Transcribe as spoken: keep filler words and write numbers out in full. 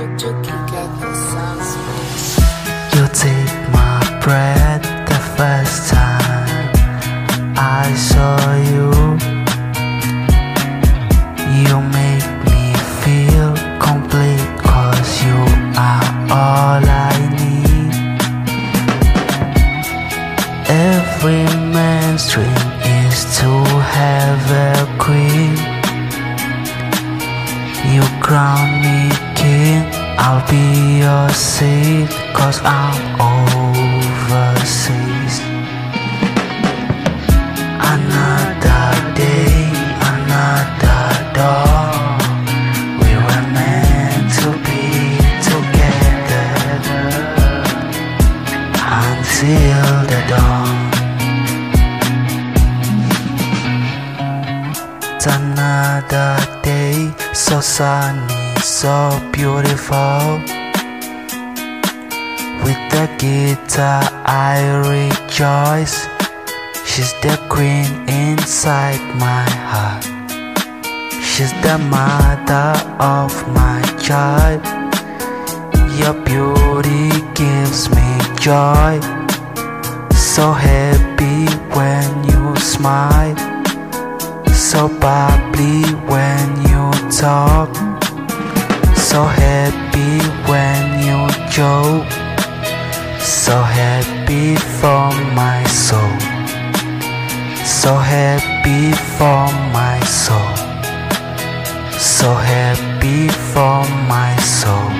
You take my breath the first time I saw you. You make me feel complete, 'cause you are all I need. Every man's dream is to have a queen. You crown me king, I'll be your seat, 'cause I'm overseas. Another day, another dawn. We were meant to be together until the dawn. It's another day, so sunny, so beautiful. With the guitar I rejoice. She's the queen inside my heart. She's the mother of my child. Your beauty gives me joy. So happy when you smile, so bubbly when you talk, so happy when you joke, so happy for my soul, so happy for my soul, so happy for my soul.